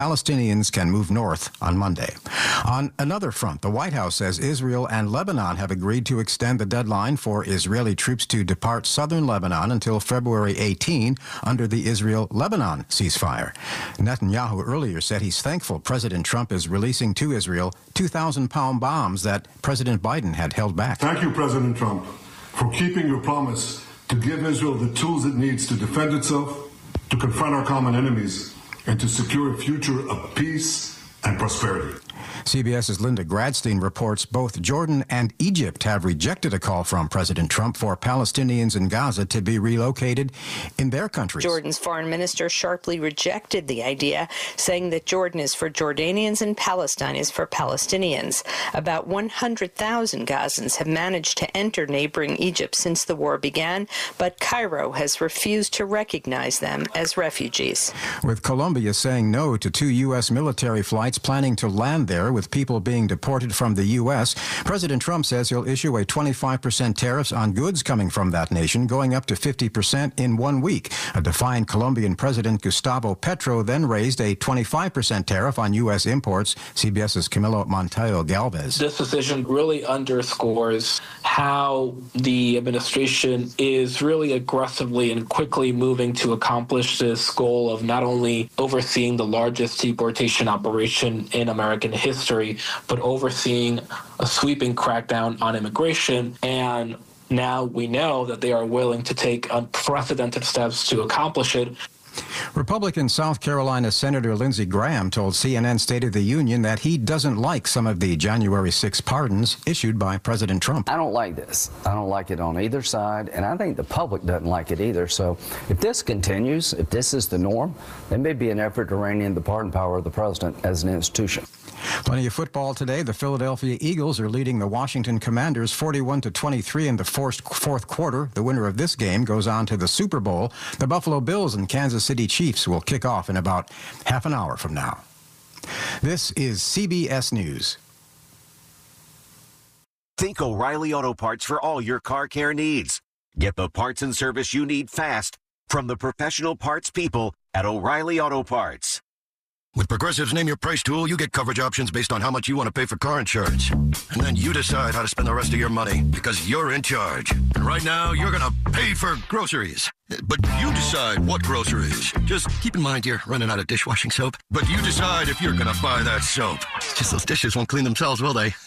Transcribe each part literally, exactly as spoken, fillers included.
Palestinians can move north on Monday. On another front, the White House says Israel and Lebanon have agreed to extend the deadline for Israeli troops to depart southern Lebanon until February eighteenth under the Israel-Lebanon ceasefire. Netanyahu earlier said he's thankful President Trump is releasing to Israel two thousand pound bombs that President Biden had held back. Thank you, President Trump, for keeping your promise to give Israel the tools it needs to defend itself, to confront our common enemies, and to secure a future of peace and prosperity. CBS's Linda Gradstein reports both Jordan and Egypt have rejected a call from President Trump for Palestinians in Gaza to be relocated in their countries. Jordan's foreign minister sharply rejected the idea, saying that Jordan is for Jordanians and Palestine is for Palestinians. About one hundred thousand Gazans have managed to enter neighboring Egypt since the war began, but Cairo has refused to recognize them as refugees. With Colombia saying no to two U S military flights planning to land there with people being deported from the U S, President Trump says he'll issue a twenty-five percent tariffs on goods coming from that nation, going up to fifty percent in one week. A defiant Colombian President Gustavo Petro then raised a twenty-five percent tariff on U S imports. CBS's Camilo Montayo Galvez. This decision really underscores how the administration is really aggressively and quickly moving to accomplish this goal of not only overseeing the largest deportation operation in American history, but overseeing a sweeping crackdown on immigration. And now we know that they are willing to take unprecedented steps to accomplish it. Republican South Carolina Senator Lindsey Graham told C N N State of the Union that he doesn't like some of the January sixth pardons issued by President Trump. I don't like this. I don't like it on either side, and I think the public doesn't like it either. So if this continues, if this is the norm, there may be an effort to rein in the pardon power of the president as an institution. Plenty of football today. The Philadelphia Eagles are leading the Washington Commanders forty-one to twenty-three in the fourth quarter. The winner of this game goes on to the Super Bowl. The Buffalo Bills and Kansas City Chiefs will kick off in about half an hour from now. This is C B S News. Think O'Reilly Auto Parts for all your car care needs. Get the parts and service you need fast from the professional parts people at O'Reilly Auto Parts. With Progressive's Name Your Price tool, you get coverage options based on how much you want to pay for car insurance. And then you decide how to spend the rest of your money, because you're in charge. And right now, you're going to pay for groceries. But you decide what groceries. Just keep in mind you're running out of dishwashing soap. But you decide if you're going to buy that soap. It's just those dishes won't clean themselves, will they?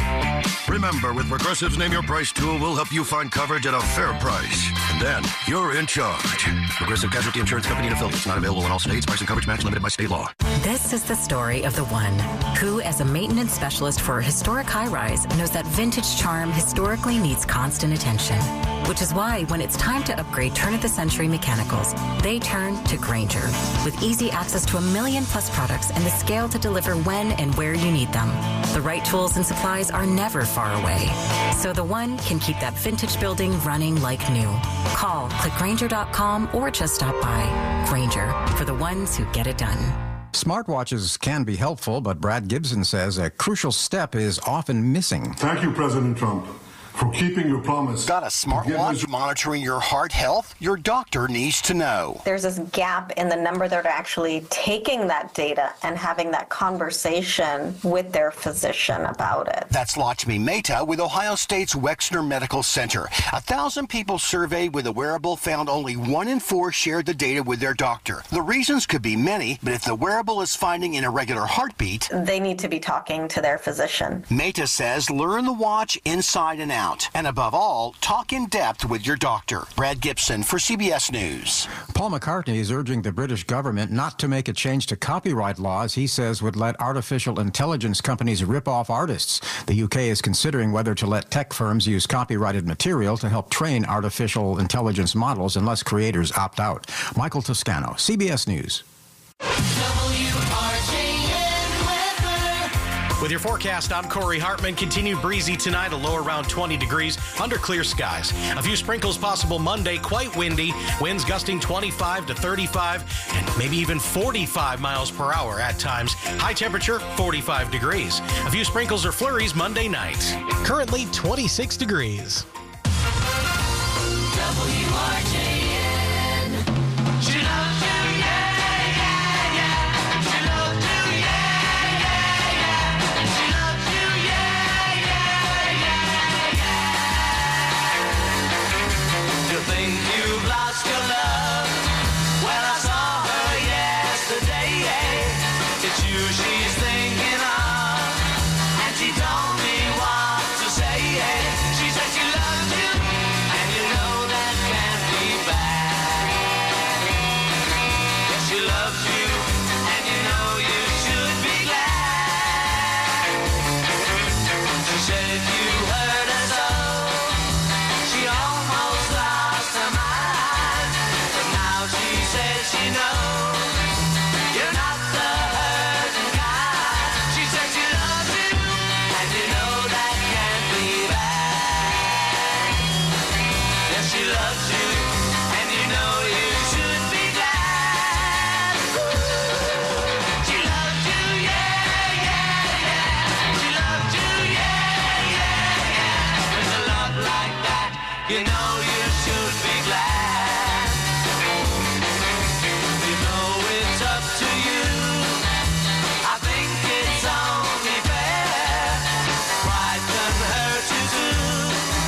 Remember, with Progressive's Name Your Price tool, we'll help you find coverage at a fair price. And then you're in charge. Progressive Casualty Insurance Company and affiliates. Not available in all states. Price and coverage match limited by state law. This is the story of the one who, as a maintenance specialist for a historic high-rise, knows that vintage charm historically needs constant attention. Which is why, when it's time to upgrade turn-of-the-century mechanicals, they turn to Grainger. With easy access to a million plus products and the scale to deliver when and where you need them. The right tools and supplies are never far away. So the one can keep that vintage building running like new. Call, click Grainger dot com, or just stop by. Grainger, for the ones who get it done. Smartwatches can be helpful, but Brad Gibson says a crucial step is often missing. Thank you, President Trump, for keeping your promise. Got a smartwatch monitoring your heart health? Your doctor needs to know. There's this gap in the number that are actually taking that data and having that conversation with their physician about it. That's Lakshmi Mehta with Ohio State's Wexner Medical Center. A thousand people surveyed with a wearable found only one in four shared the data with their doctor. The reasons could be many, but if the wearable is finding an irregular heartbeat, they need to be talking to their physician. Mehta says learn the watch inside and out. And above all, talk in depth with your doctor. Brad Gibson for C B S News. Paul McCartney is urging the British government not to make a change to copyright laws he says would let artificial intelligence companies rip off artists. The U K is considering whether to let tech firms use copyrighted material to help train artificial intelligence models unless creators opt out. Michael Toscano, C B S News. With your forecast, I'm Corey Hartman. Continued breezy tonight, a low around twenty degrees under clear skies. A few sprinkles possible Monday, quite windy. Winds gusting twenty-five to thirty-five and maybe even forty-five miles per hour at times. High temperature, forty-five degrees. A few sprinkles or flurries Monday night. Currently twenty-six degrees. W R J N. She loves you, yeah, yeah, yeah. She loves you. she's thinking of, and she told me what to say. She said she loves you, and you know that can't be bad. Yes, she loves you, and you know you should be glad. She said if you hurt her so, she almost lost her mind. But now she says she knows you're not the hurting kind. She says she loves you, and you know that can't be bad. Yes, she loves you, and you know you should be glad. She loves you, yeah, yeah, yeah. She loves you, yeah, yeah, yeah. With a love like that, you know you should be glad. You know it's up to you. I think it's only fair. Pride can hurt you too.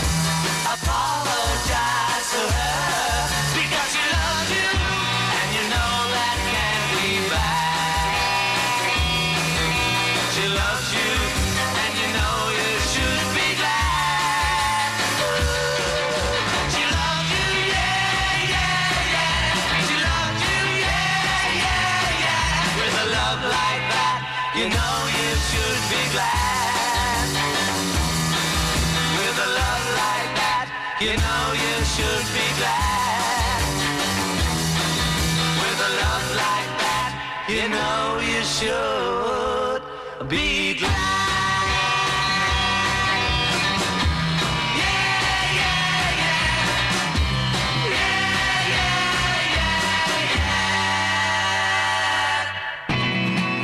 Apologize to her because she loves you, and you know that can't be bad. She loves you, and you know you should be glad. She loves you, yeah, yeah, yeah. She loves you, yeah, yeah, yeah. With a love like that, you know you should be glad. With a love like that, you know you should be glad. With a love like that, you know you should be glad. Yeah, yeah, yeah. Yeah, yeah, yeah, yeah.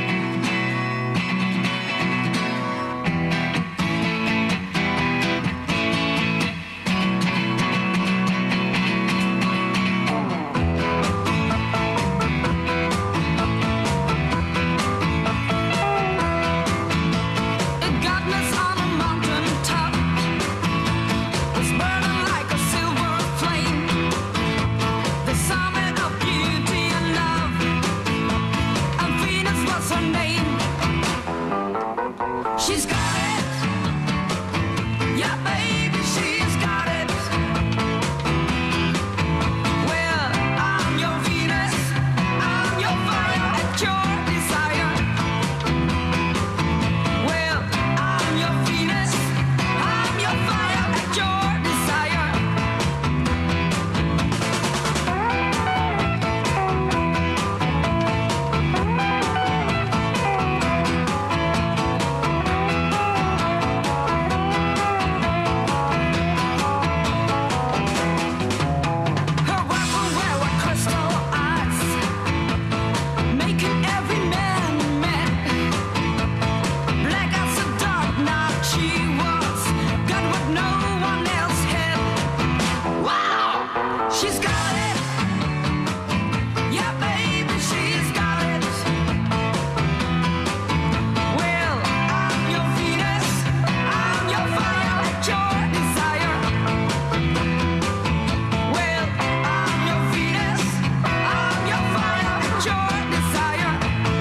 Godness on a mountain top was burning like a silver flame. The summit of beauty and love, and Venus was her name. She's got it, yeah, baby, she's got it. Well, I'm your Venus, I'm your fire, and your desire. Well, I'm your Venus, I'm your fire, and your desire. Her weapon were crystal eyes, making every man mad. Black as the dark night she was, got what no one else had. Wow, she's got it. Yeah, baby, she's got it. Well, I'm your Venus, I'm your fire, and your desire. Well, I'm your Venus, I'm your fire, and your desire.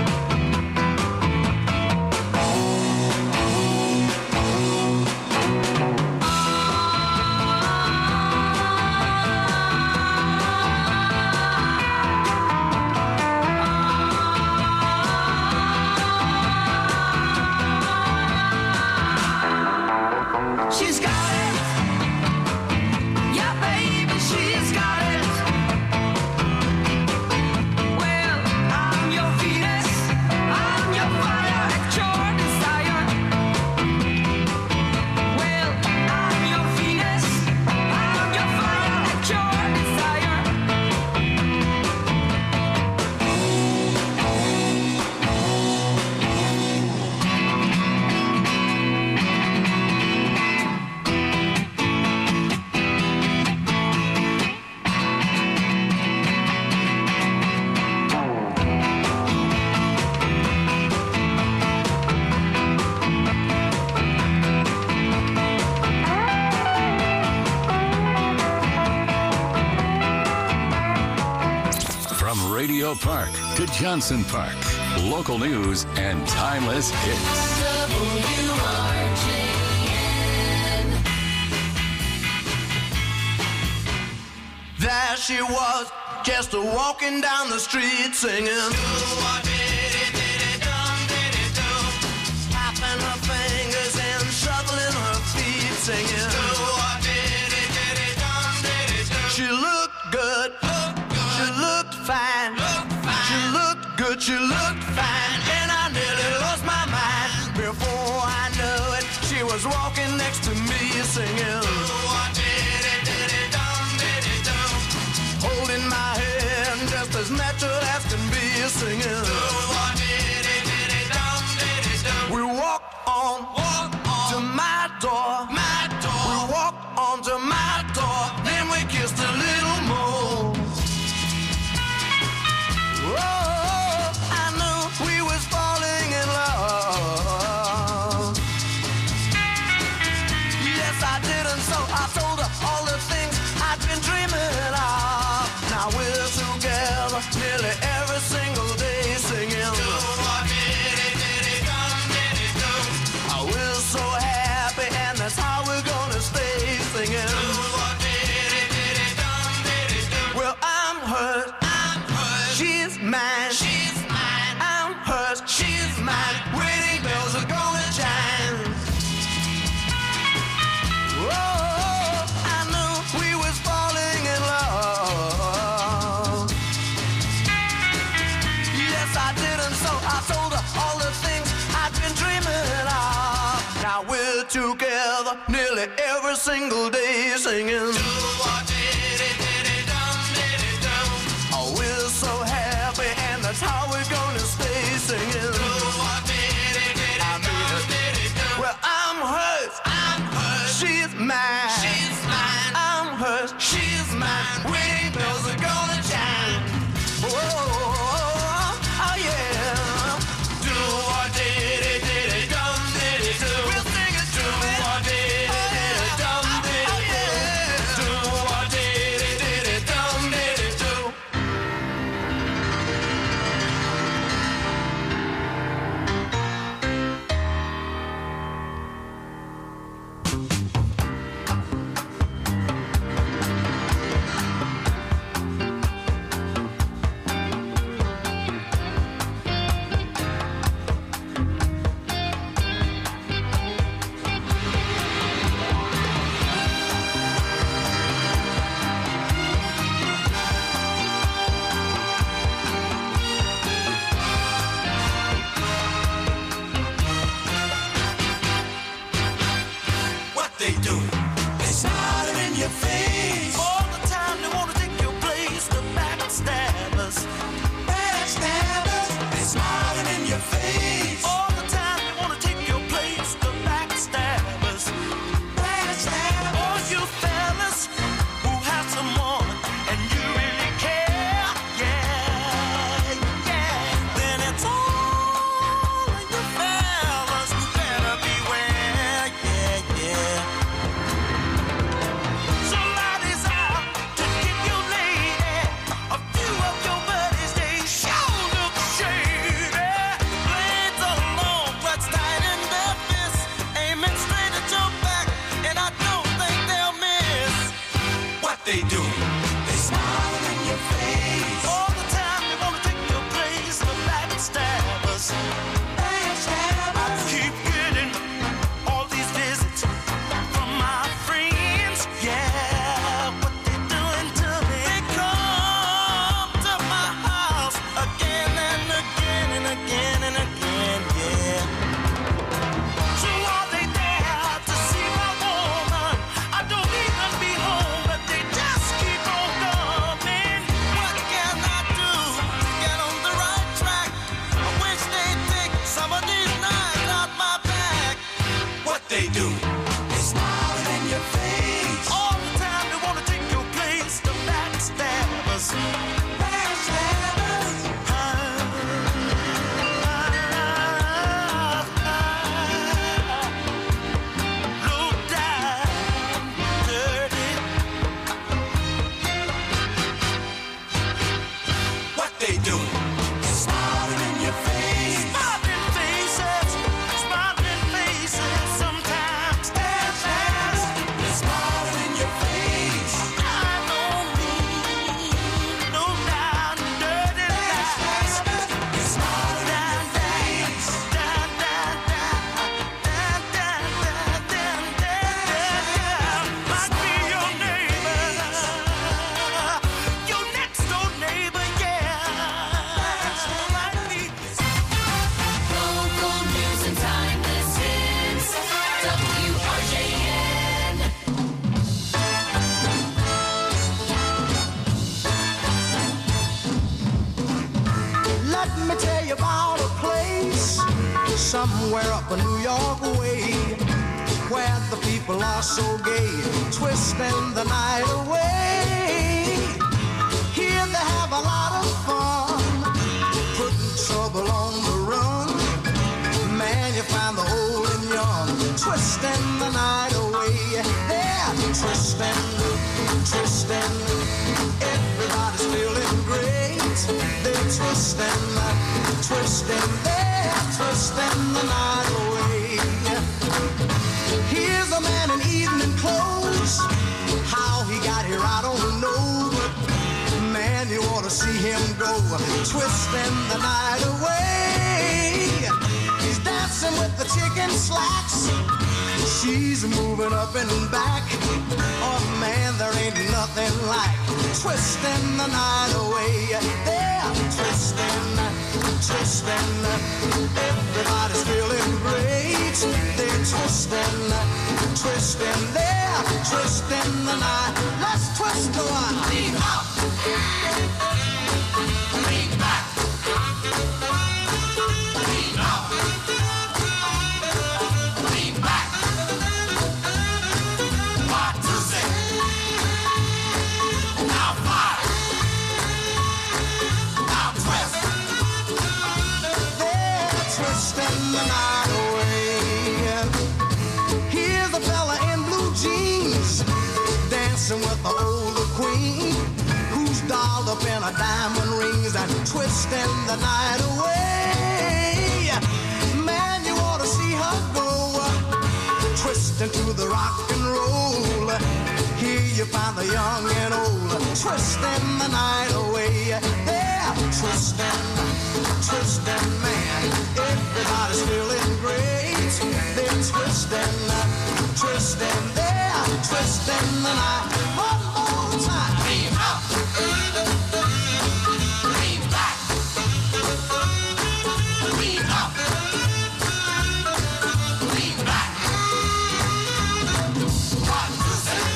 She's got it. Yeah, baby, she's got it. Well, I'm your Venus, I'm your fire, and your desire. Well, I'm your Venus, I'm your fire, and your desire. Radio Park to Johnson Park, local news, and timeless hits. W R J N. There she was, just a walking down the street singing. Tapping her fingers and shuffling her feet singing. She looked good, she looked fine, she looked good, she looked fine, and I nearly lost my mind. Before I knew it, she was walking next to me singing. Holding my hand just as natural as can be singing. We walked on, to my door. We walked on to my door. Then we kissed a little more. Oh, I knew we was falling in love. Yes, I did, and so I told her all the things I'd been dreaming of. Now we're together nearly every single day singing. Oh, we're so happy, and that's how we're gonna stay singing. Well, I'm hers, I'm hers. She's mine, she's mine. I'm hers, she's mine. Wedding bells are gonna chime. Oh, I knew we was falling in love. Yes, I did, and so I told her all the things I'd been dreaming of. Now we're together nearly every single day singing. Oh, we're so happy, and that's how we're gonna stay singing. I mean, well, I'm hers, I'm hers. She's mine, she's mine. I'm hers, she's mine. Wedding bells are gonna chime. Oh, oh yeah. Do what did it, did it, dum did it do. We'll sing it, do what did it, did it, dum did it do. Do somewhere up a New York way, where the people are so gay, twisting the night away. Here they have a lot of fun, putting trouble on the run. Man, you find the old and young, twisting the night away. They're twisting, twisting, everybody's feeling great. They're twisting, twisting, they're twisting the night away. Here's a man in evening clothes. How he got here, I don't know. But man, you ought to see him go, twisting the night away. He's dancing with the chicken slacks. She's moving up and back. Oh man, there ain't nothing like twisting the night away. They're twisting, twisting, everybody's feeling great. They're twisting, twisting, they're twisting the night. Let's twist a while. Lean up, lean back, lean up, lean back. One, two, six. Now five. Now twist. They're twisting the night away. Here's a fella in blue jeans, dancing with the older queen, who's dolled up in her diamond rings and twisting the night away. Man, you ought to see her go, twisting to the rock and roll. Here you find the young and old, twisting the night away. They're twisting, twisting, man, everybody's feeling great. They're twisting, twisting, they're twisting the night. One more time. Lean up, lean back, lean up, lean back. One, two, three.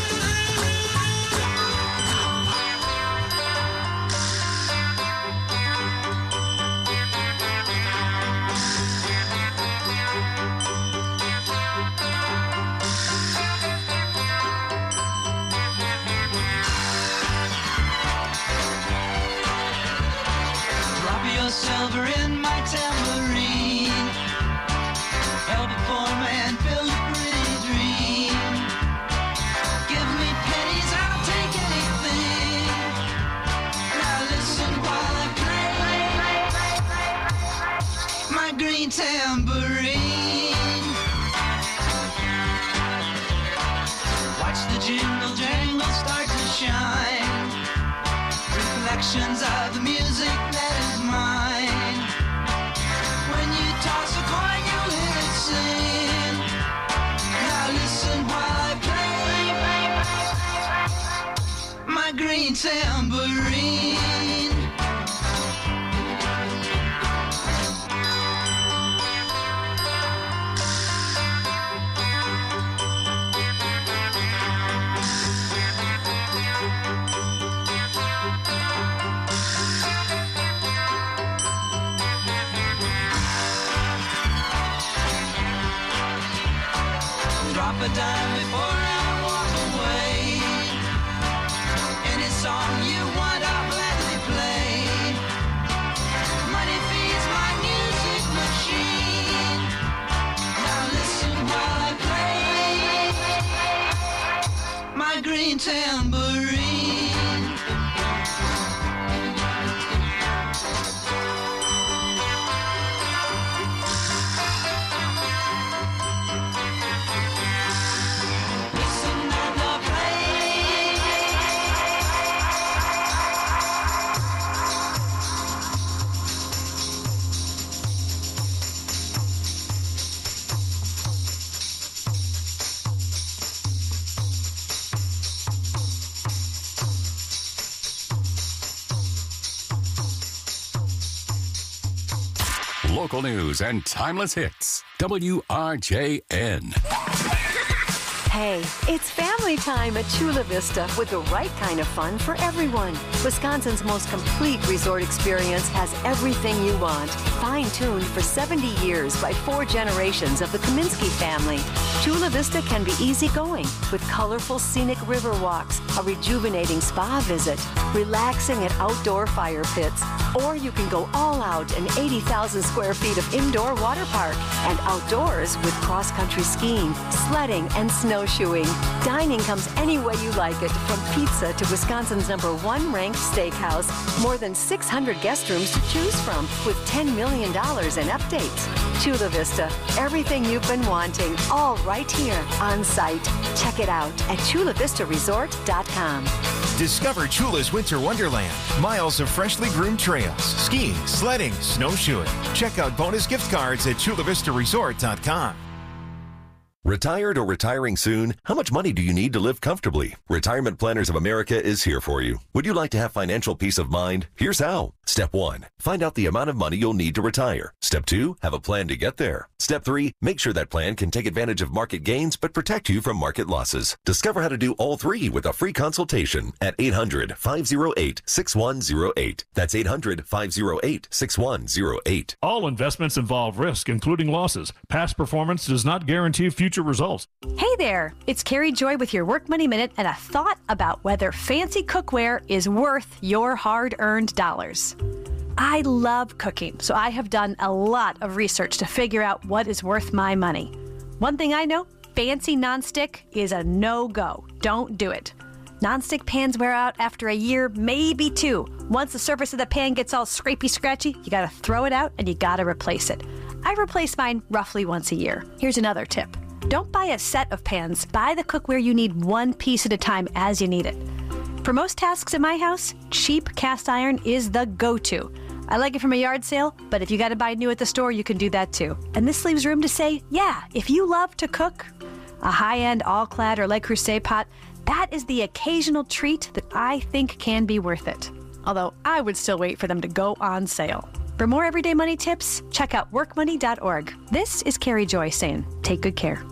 Drop your silver in my tambourine. Help it form and build a pretty dream. Give me pennies, I'll take anything. Now listen while I play my green tambourine. Watch the jingle jangle start to shine. Reflections of the music that is mine. When you toss a coin, you hear it sing. Now listen while I play my green tambourine. Drop a dime before I walk away. Any song you want, I'll gladly play. Money feeds my music machine. Now listen while I play my green tambourine. Listen and I'll play. Local news and timeless hits. W R J N. Hey, it's family time at Chula Vista with the right kind of fun for everyone. Wisconsin's most complete resort experience has everything you want. Fine-tuned for seventy years by four generations of the Kaminsky family. Chula Vista can be easygoing with colorful scenic river walks, a rejuvenating spa visit, relaxing at outdoor fire pits, or you can go all out in eighty thousand square feet of indoor water park and outdoors with cross-country skiing, sledding, and snowshoeing. Dining comes any way you like it, from pizza to Wisconsin's number one ranked steakhouse. More than six hundred guest rooms to choose from with ten million dollars in updates. Chula Vista, everything you've been wanting, all right here on site. Check it out at chula vista resort dot com. Discover Chula's Winter Wonderland. Miles of freshly groomed trails, skiing, sledding, snowshoeing. Check out bonus gift cards at chula vista resort dot com. Retired or retiring soon? How much money do you need to live comfortably? Retirement Planners of America is here for you. Would you like to have financial peace of mind? Here's how. Step one, find out the amount of money you'll need to retire. Step two, have a plan to get there. Step three, make sure that plan can take advantage of market gains but protect you from market losses. Discover how to do all three with a free consultation at eight hundred, five oh eight, six one oh eight. That's eight hundred, five oh eight, six one oh eight. All investments involve risk, including losses. Past performance does not guarantee future results. Hey there, it's Carrie Joy with your Work Money Minute and a thought about whether fancy cookware is worth your hard-earned dollars. I love cooking, so I have done a lot of research to figure out what is worth my money. One thing I know, fancy nonstick is a no-go. Don't do it. Nonstick pans wear out after a year, maybe two. Once the surface of the pan gets all scrapey scratchy, you gotta throw it out and you gotta replace it. I replace mine roughly once a year. Here's another tip. Don't buy a set of pans. Buy the cookware you need one piece at a time as you need it. For most tasks in my house, cheap cast iron is the go-to. I like it from a yard sale, but if you gotta buy new at the store, you can do that too. And this leaves room to say, yeah, if you love to cook, a high-end all-clad or Le Creuset pot, that is the occasional treat that I think can be worth it. Although I would still wait for them to go on sale. For more everyday money tips, check out work money dot org. This is Carrie Joy saying, take good care.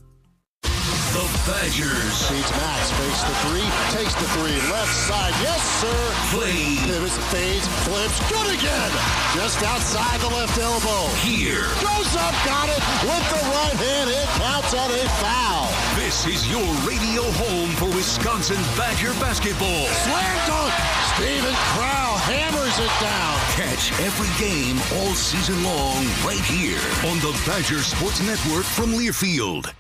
The Badgers. Feeds Max, fakes the three, takes the three, left side, yes sir. Play. Pivots, fades, flips, good again. Just outside the left elbow. Here. Goes up, got it, with the right hand, it counts on a foul. This is your radio home for Wisconsin Badger basketball. Slam dunk, Steven Crowl hammers it down. Catch every game all season long right here on the Badger Sports Network from Learfield.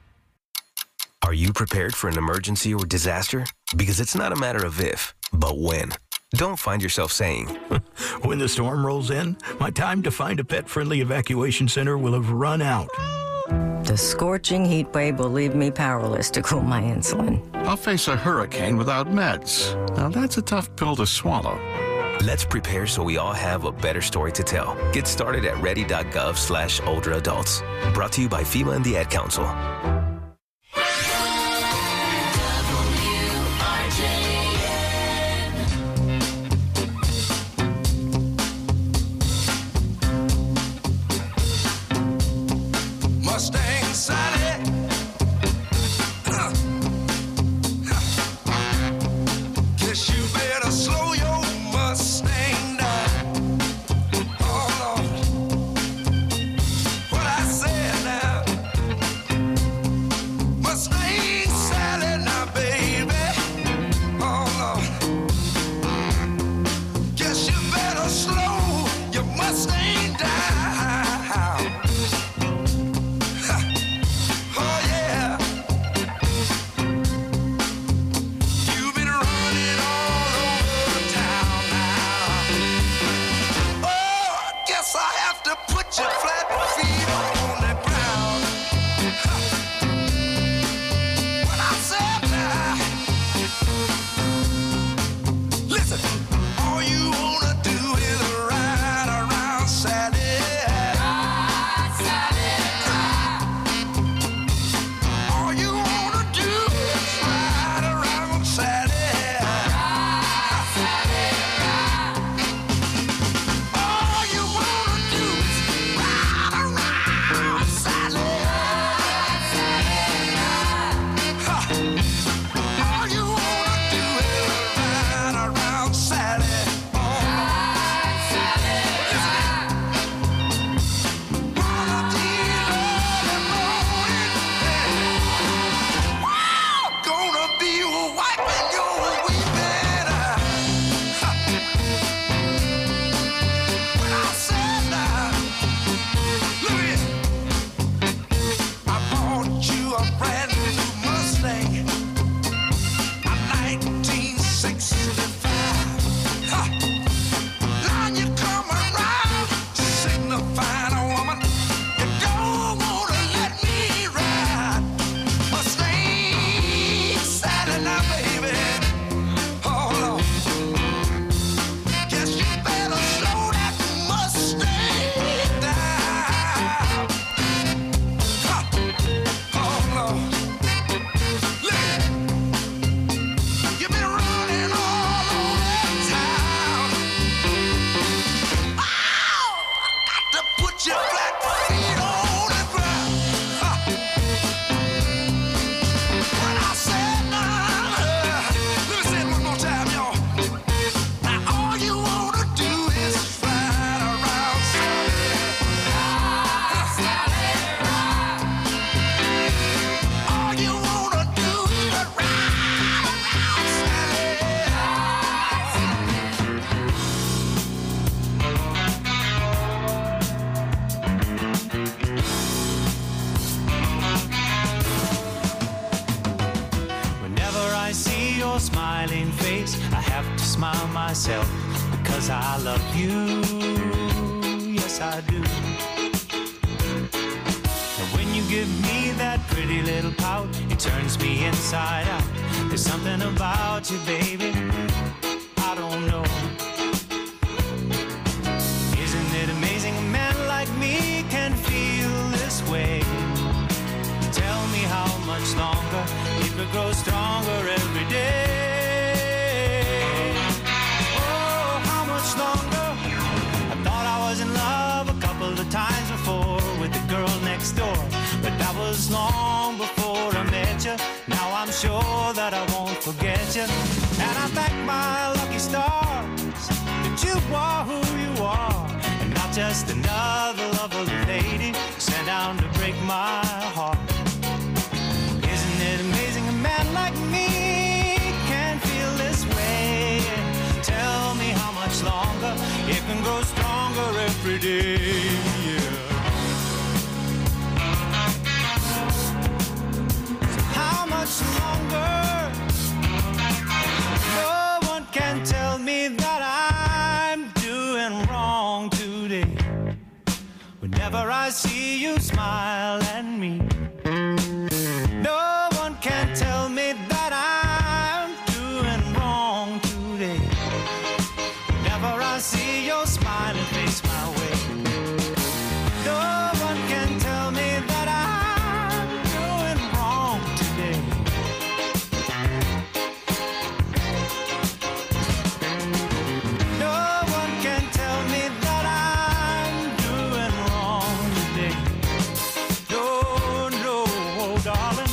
Are you prepared for an emergency or disaster? Because it's not a matter of if, but when. Don't find yourself saying, when the storm rolls in, my time to find a pet-friendly evacuation center will have run out. The scorching heat wave will leave me powerless to cool my insulin. I'll face a hurricane without meds. Now that's a tough pill to swallow. Let's prepare so we all have a better story to tell. Get started at ready.gov slash older adults. Brought to you by FEMA and the Ad Council. Mustang Sally. Guess you better slow your Mustang down. Oh Lord, what I said now. Mustang Sally now, baby. Oh Lord, guess you better slow your Mustang down. smiling face. I have to smile myself because I love you. Yes, I do. And when you give me that pretty little pout, it turns me inside out. There's something about you, baby, I don't know. Isn't it amazing a man like me can feel this way? Tell me how much longer it could grow stronger every day. Oh, how much longer? I thought I was in love a couple of times before with the girl next door, but that was long before I met you. Now I'm sure that I won't forget you, and I thank my lucky stars that you are who you are, and not just another lovely lady sent down to break my heart. Isn't it amazing a man like me can feel this way? Tell me how much longer it can grow stronger every day. Yeah. So how much longer? No one can tell me that I'm doing wrong today. Whenever I see you smile at me, no one can tell me that I'm doing wrong today. Whenever I see your smiling face my way, no one can tell me that I'm doing wrong today. No one can tell me that I'm doing wrong today. No, no, darling.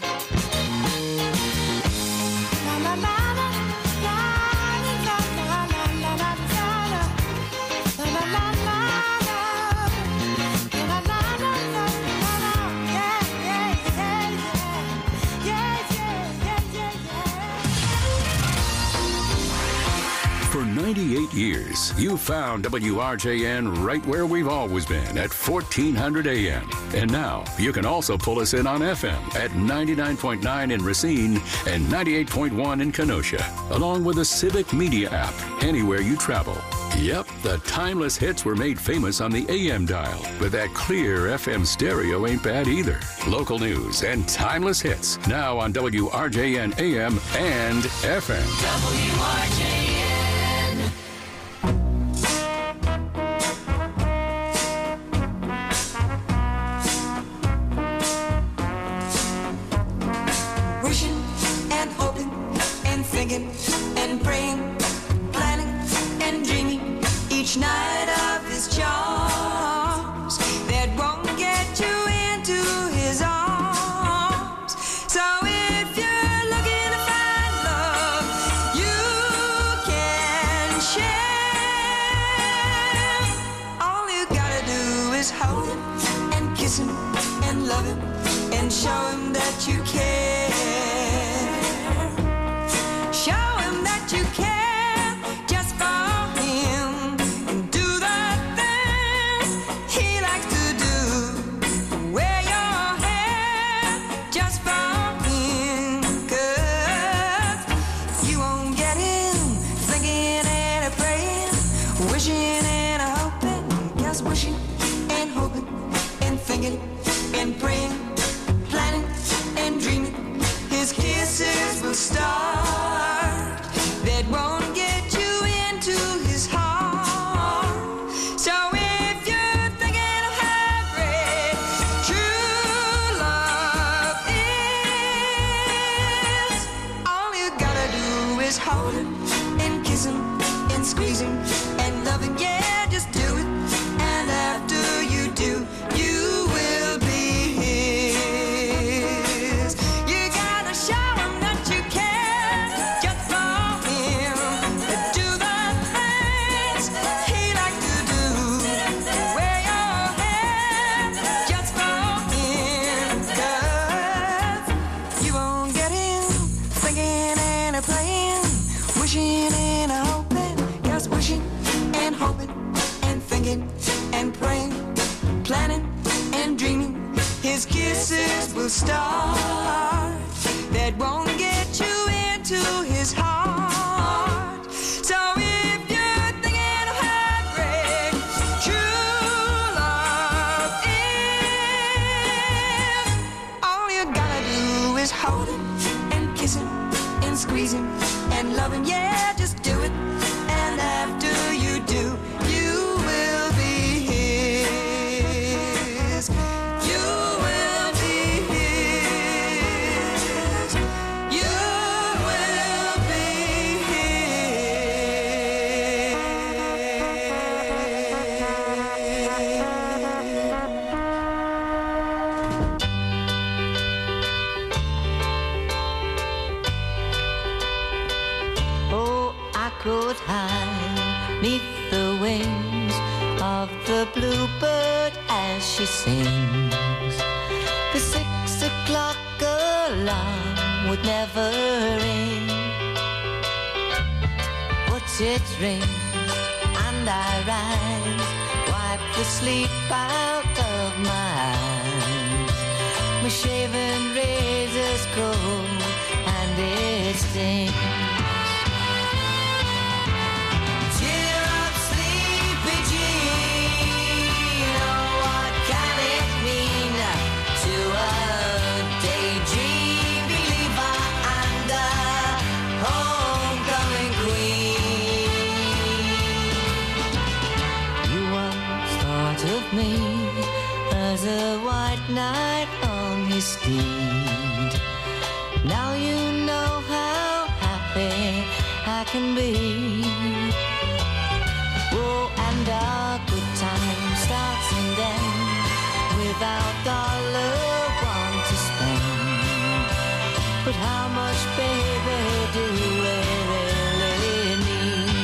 For ninety-eight years, you found W R J N right where we've always been at fourteen hundred A M. And now you can also pull us in on F M at ninety-nine point nine in Racine and ninety-eight point one in Kenosha, along with the Civic Media app anywhere you travel. Yep, the timeless hits were made famous on the A M dial, but that clear F M stereo ain't bad either. Local news and timeless hits now on W R J N A M and F M. W R J N. Wishing and hoping and thinking and praying, planning and dreaming each night of his charms that won't get you into his arms. So if you're looking to find love, you can share. All you gotta do is hold him and kiss him and love him and show him that you care. Show him that you care just for him, and do the things he likes to do. Wear your hair just for him, 'cause you won't get him thinking and a praying, wishing and a hoping, just wishing and hoping and thinking and praying, planning and dreaming. His kisses will start that won't get you into his heart. So if you're thinking of how great true love is, all you gotta do is hold him and kiss him and squeeze him and love him. Yeah, just do it. And after you do, you will be his. You gotta show him that you care just for him. Do the things he likes to do. Wear your hair just for him, 'cause you won't get him thinking and a playing, wishing and a hoping, just wishing and hoping and thinking and praying, planning and dreaming. His kisses will start that won't get you into his heart. squeeze him and love him, yeah, just do it. And after you do, you will be his. You will be his. You will be Oh, I could hide neath the wings of the bluebird as she sings. The six o'clock alarm would never ring, but it rings and I rise, wipe the sleep out of my eyes. My shaven razor's cold and it stings. Cheer up, sleepy Jean. Oh, what can it mean to a daydream believer and a homecoming queen? You once thought of me as a white knight on his steed. Now you know how happy I can be. Oh, and our good time starts and ends without dollar one to spend. But how much, baby, do we really need?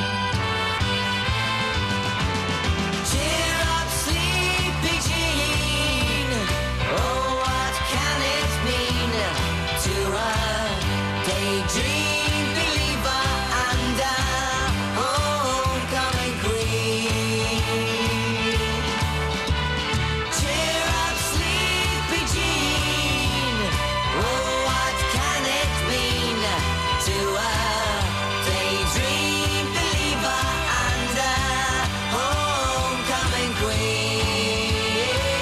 Cheer up, sleepy Jean. Oh, what can it mean to a daydream believer and a homecoming queen? Cheer up, sleepy Jean. Oh, what can it mean to a daydream believer and a homecoming queen?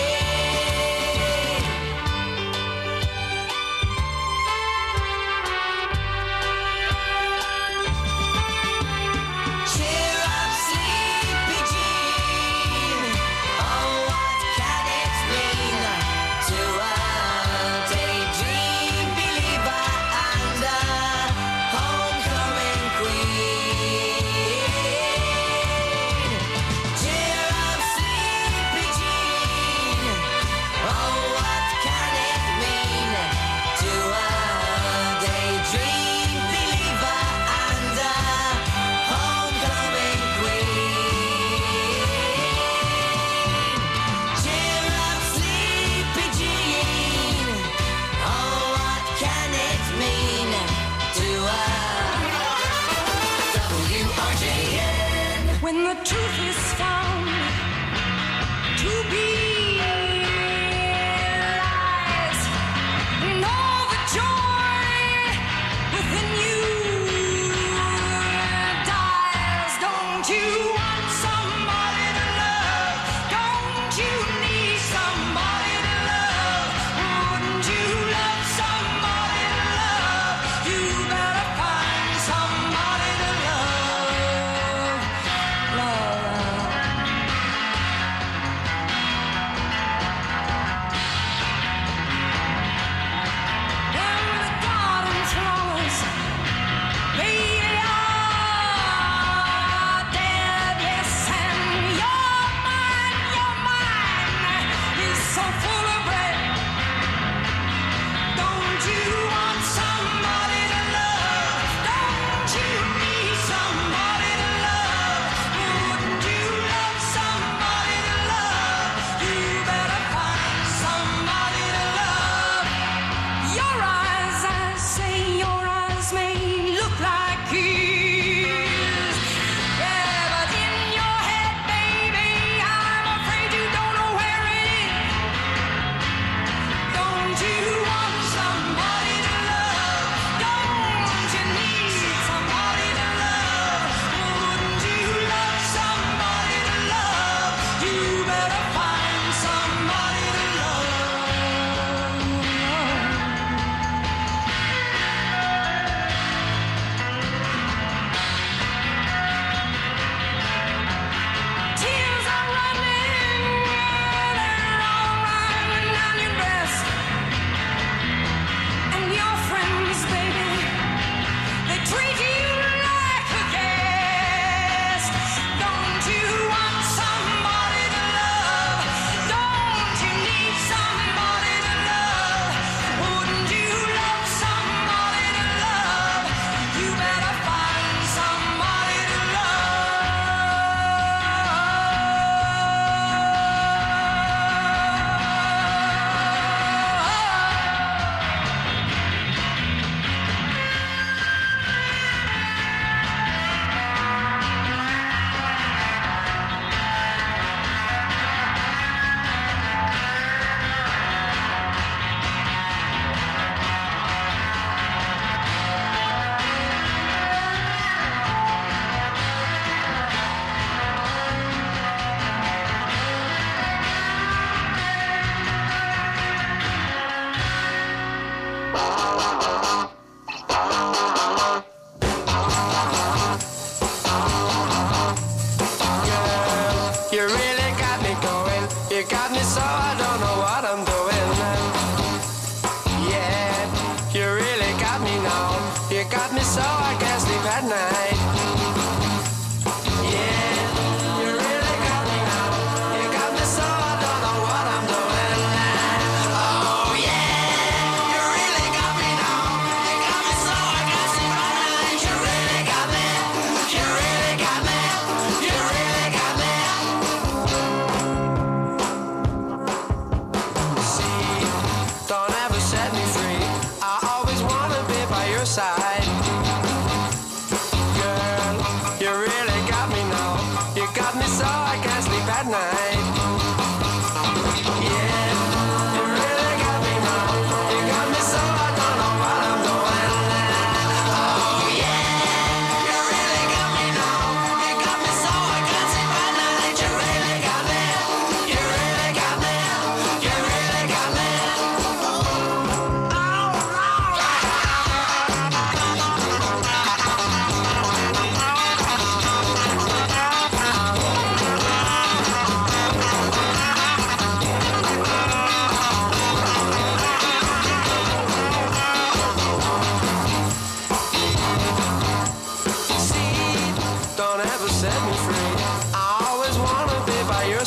Cheer up, sleepy Jean. Oh, what can it mean to a daydream believer and a homecoming queen? Cheer up, sleepy Jean. Oh, what can it mean to a daydream believer and a homecoming queen? Cheer up, sleepy Jean. Oh, what can it mean to a W R J N? When the truth is found to be lies, and all the joy within you dies. Don't you want somebody to love? Don't you need somebody to love? Wouldn't you love somebody to love? You better find somebody to love. Love.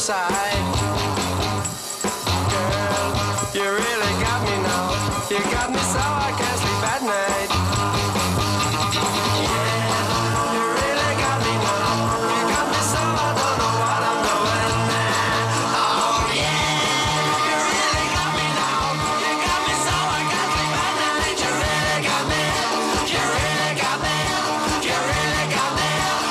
side. Girl, you really got me now. You got me so I can't sleep at night. Yeah, you really got me now. You got me so I don't know what I'm doing. Oh yeah, you really got me now. You got me so I can't sleep at night. You really got me. You really got me. You really got me.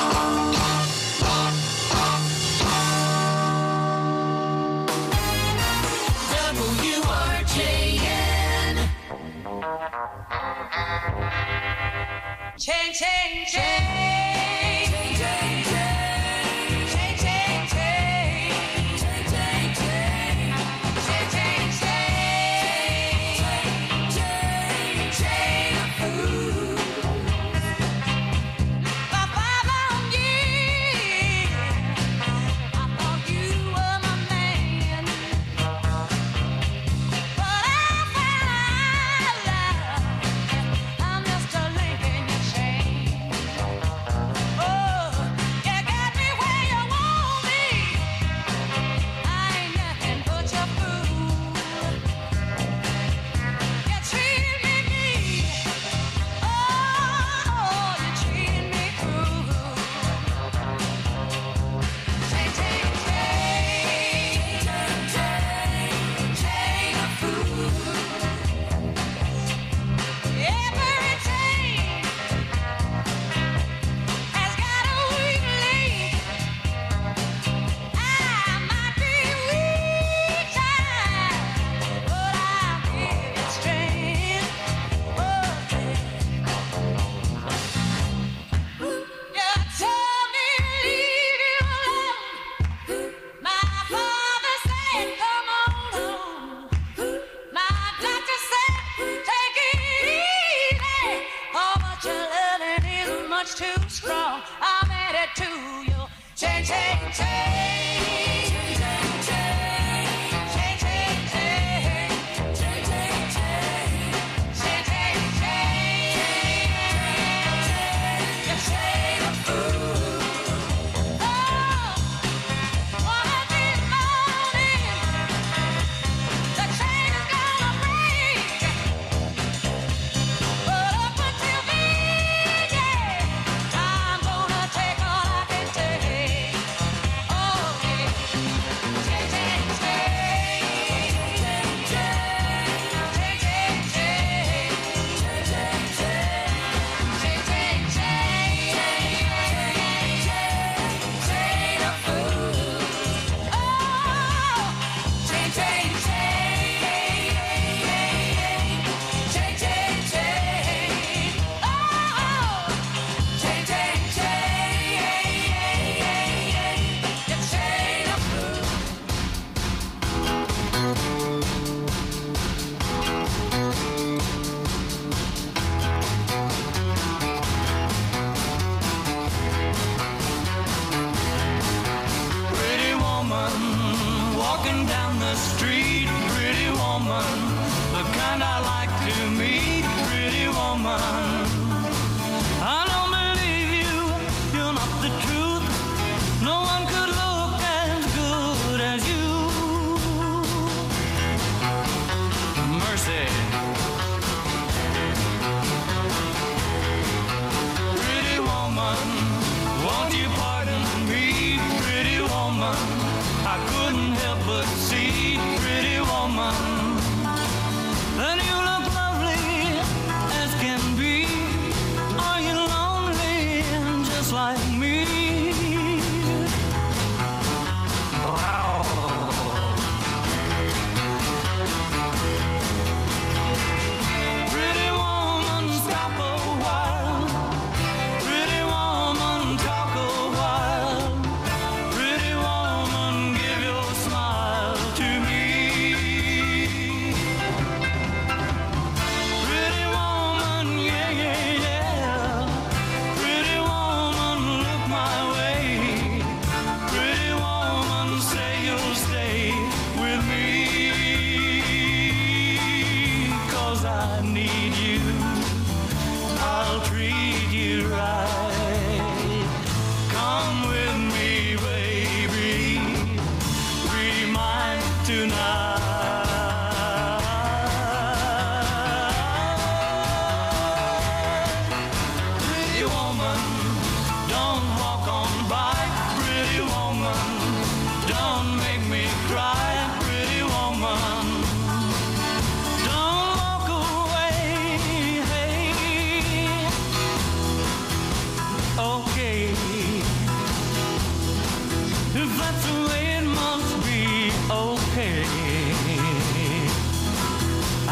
W R J N. Chain, chain, chain. Chain, chain, chain. Chain, chain, chain. Chain, chain, chain. Chain, chain, chain. Chain of food. For five long years, I thought you were my man. But I found out I'm just a link in your chain. Oh, you got me where you want me. I ain't nothing but your fool. You treat me mean. Oh, you treat me cruel. Chain, chain, chain. Chain, chain of food. Every chain has got a weak link. I might be weak time, but I give it strength. You told me to leave you alone. My father said, come on home. My doctor said, take it easy. Oh, but your loving is much too strong. I'm headed to you. Chain, chain, chain. Chain, chain, chain. Chain, chain, chain. Chain, chain, chain. Chain, chain, chain. Your chain of food. Oh, one of these mornings, the chain is gonna break. But up until then, yeah, I'm gonna take all I can take. Oh,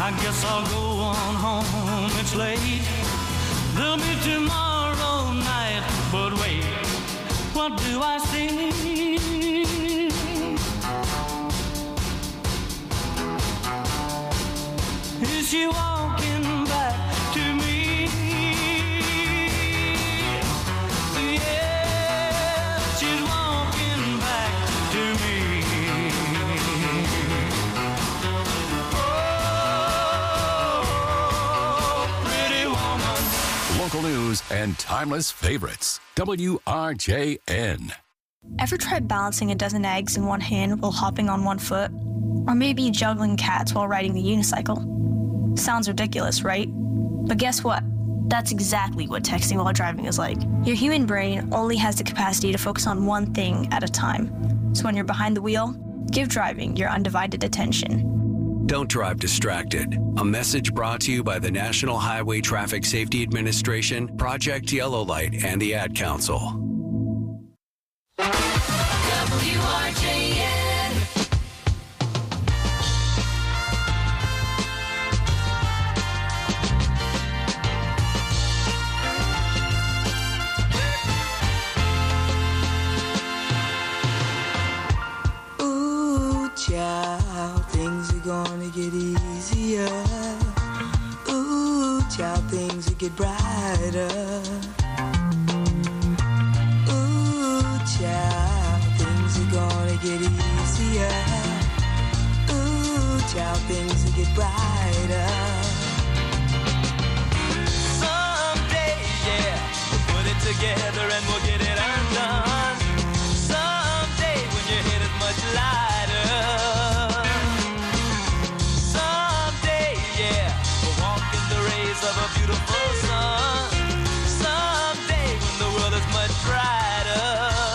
I guess I'll go on home, it's late. There'll be tomorrow night, but wait, what do I see? Is she walking back to me? Yeah, she's walking back to me. Local news and timeless favorites. W R J N. Ever tried balancing a dozen eggs in one hand while hopping on one foot? Or maybe juggling cats while riding the unicycle? Sounds ridiculous, right? But guess what? That's exactly what texting while driving is like. Your human brain only has the capacity to focus on one thing at a time. So when you're behind the wheel, give driving your undivided attention. Don't drive distracted. A message brought to you by the National Highway Traffic Safety Administration, Project Yellow Light, and the Ad Council. W R J N. Ooh, child, things are gonna get easier. Ooh, child, things will get brighter. Ooh, child, things are gonna get easier. Ooh, child, things will get brighter. Someday, yeah, we'll put it together and we'll get it undone. Someday when your head is much lighter. Someday, yeah, we'll walk in the rays of a beautiful sun. Someday when the world is much brighter.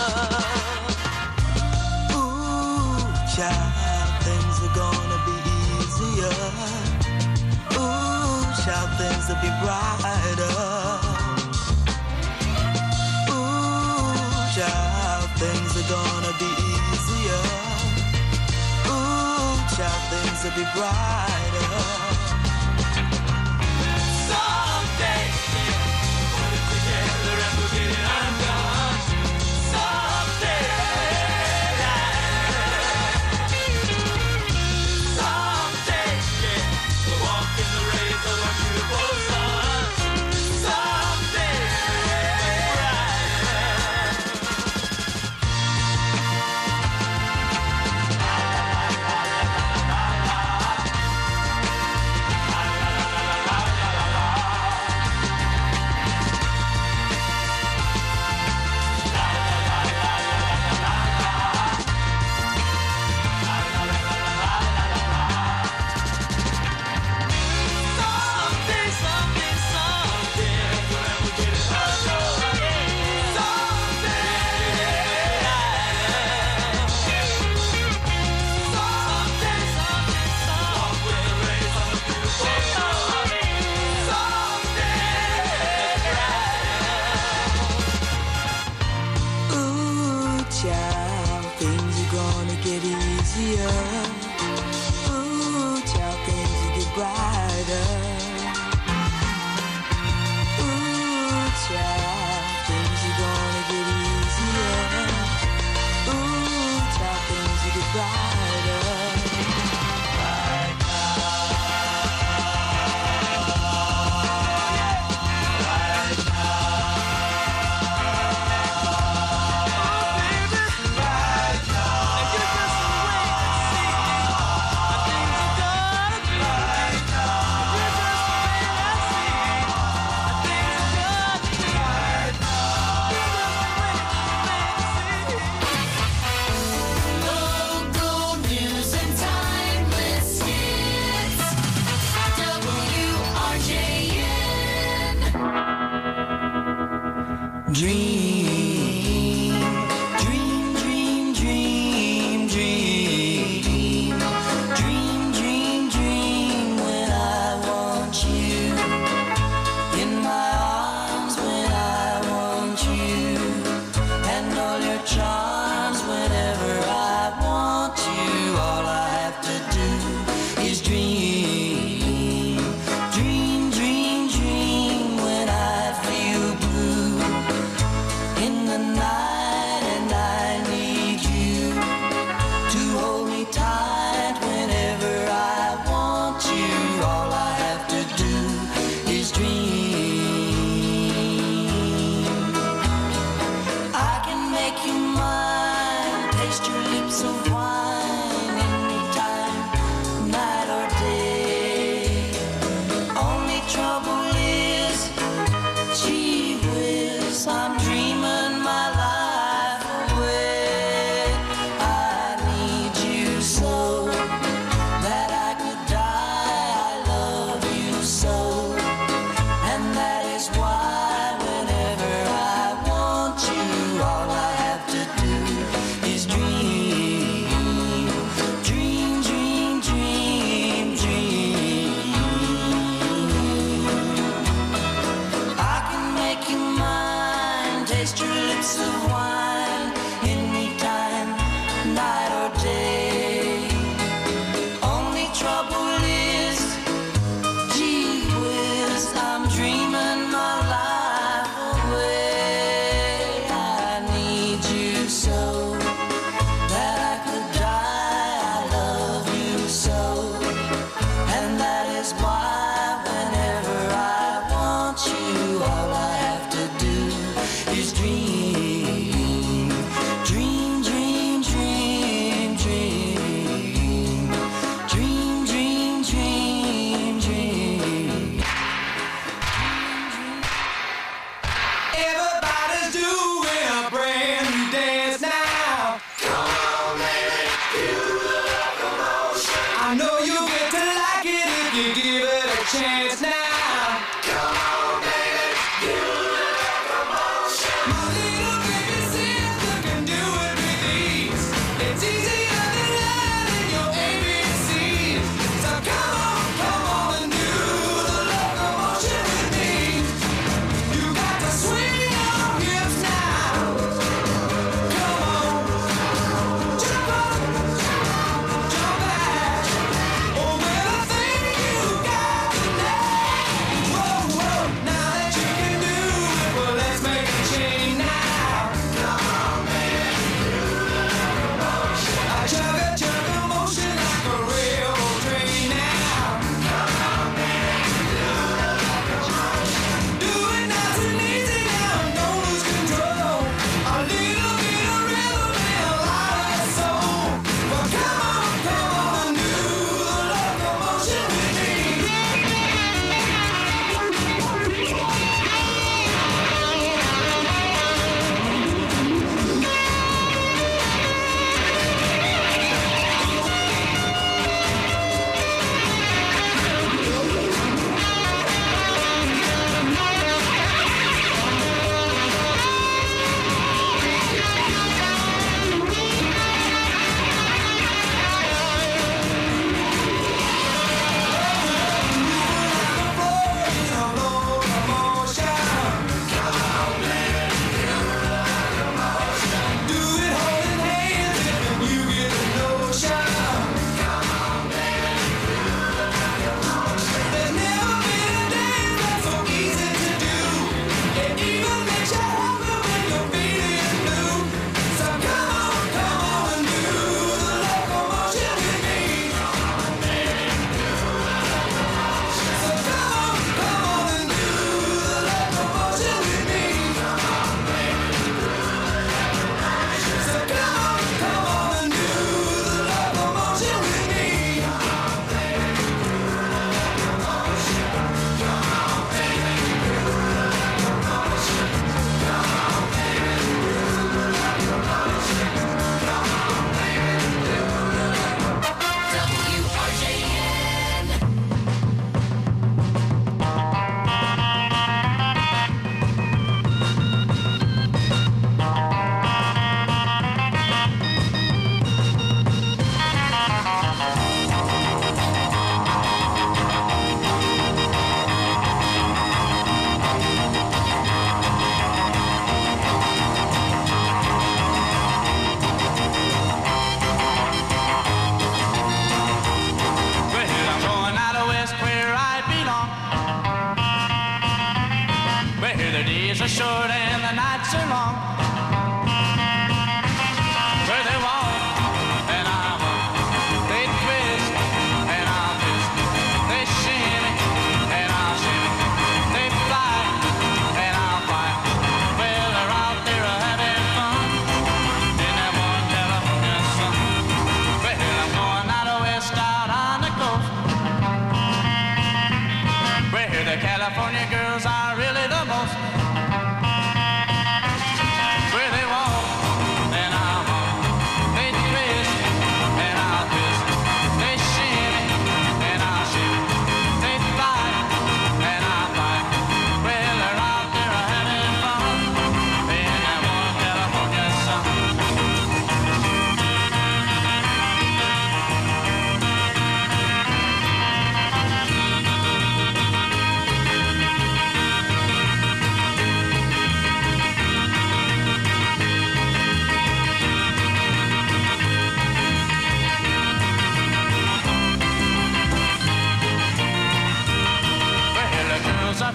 Ooh, child, things are gonna be easier. Ooh, child, things will be brighter. Ooh, child, things are gonna be easier. Ooh, child, things will be brighter. Someday, yeah, put it together and we'll get it undone. Someday, someday, yeah, we'll walk in the rays of a beautiful sun. Someday, someday, someday, someday, we'll get it undone. Ooh, child, things are gonna get easier. Ooh, child, things will get brighter. Ooh, child, things are gonna get easier. Ooh, child, things will get brighter. Local news and timeless hits. W R J N. Dream, dream, dream, dream, dream, dream, dream, dream when I want you in my arms when I want you and all your charms whenever I want you. All I have to do is dream. list. Gee whiz, I'm dreaming my life away. I need you so that I could die. I love you so, and that is why whenever I want you, all I have to do is dream, dream, dream, dream, dream, dream, dream, dream, dream. Everybody's doing a brand new dance now. Come on, baby, feel the locomotion. I know you'll get to like it if you give it a chance now. Come on, baby, feel the locomotion. My little baby sister can do it with ease. It's easier than learning your A B Cs. So come on, come on and do the locomotion with me. You got to swing your hips now. Come on, jump up, jump back. Oh, well, I think you got the knack.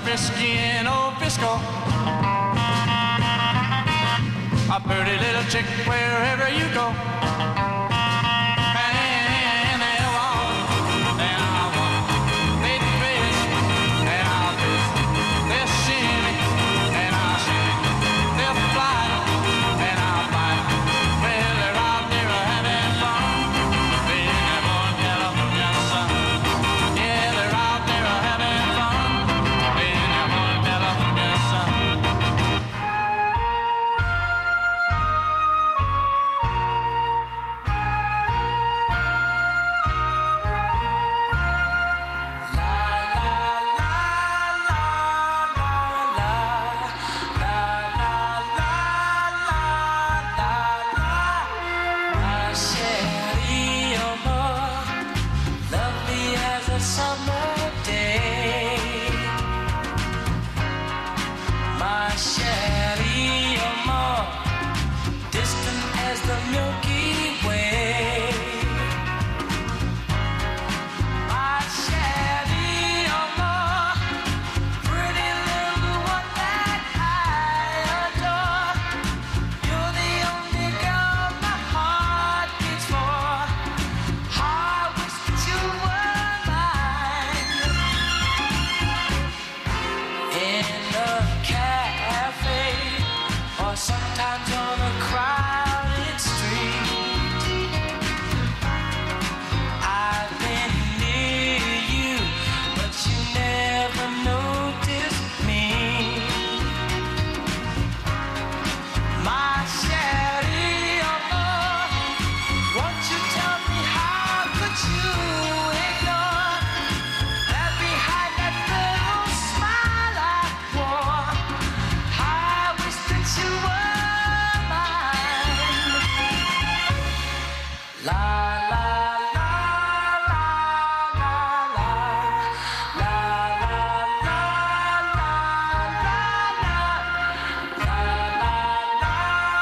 frisky in old Frisco. A pretty little chick wherever you go. And they walk, and I walk. They twist, and I'll twist. They'll shimmy, and I'll shimmy. They'll fly, and I'll fly. Well, they're out there having fun. Being that born California sun. Yeah, they're out there having fun. Being that born California sun. My Sherry, you're more lovely as a summer day. My Sherry, you're more distant as the Milky Way. My Sherry, you're more pretty little one that I adore. You're the only girl my heart beats for. I wish that you were mine. In a cafe, or sometimes on a crowded street, I've been near you, but you never noticed me. My Sherry, oh Lord, won't you tell me how could you ignore that behind that little smile I wore? I wish that you were mine. La la la la la la la la la la la la.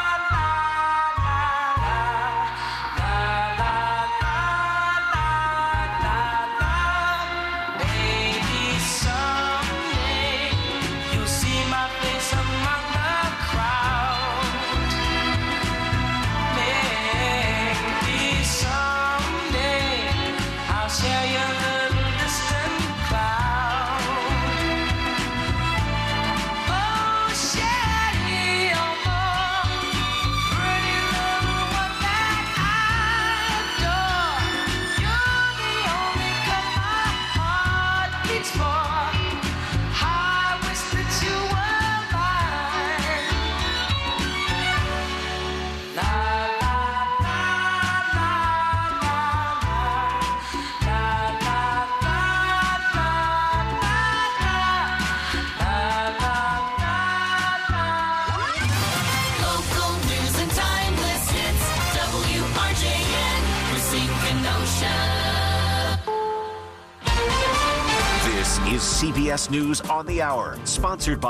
Baby, someday you'll see my face among the crowd. Maybe someday I'll share your little distant cloud. Oh, Sherry, oh, more pretty little one that I adore. You're the only girl my heart beats for. I wish that you were mine. La la la la la la la Local news and timeless hits. W R J N, Racine Kenosha. This is C B S News on the Hour, sponsored by